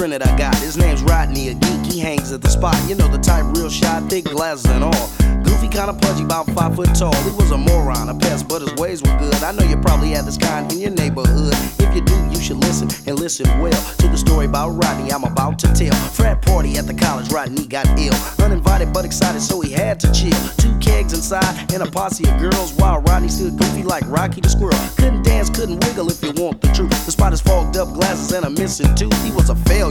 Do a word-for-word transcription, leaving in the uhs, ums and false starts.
friend that I got. His name's Rodney, a geek. He hangs at the spot. You know the type, real shy, thick glasses and all. Goofy, kinda pudgy, about five foot tall. He was a moron, a pest, but his ways were good. I know you probably had this kind in your neighborhood. If you do, you should listen and listen well to the story about Rodney I'm about to tell. Frat party at the college, Rodney got ill. Uninvited but excited, so he had to chill. Two kegs inside and a posse of girls, while Rodney stood goofy like Rocky the Squirrel. Couldn't dance, couldn't wiggle if you want the truth. Despite his fogged up glasses and a missing tooth, he was a failure.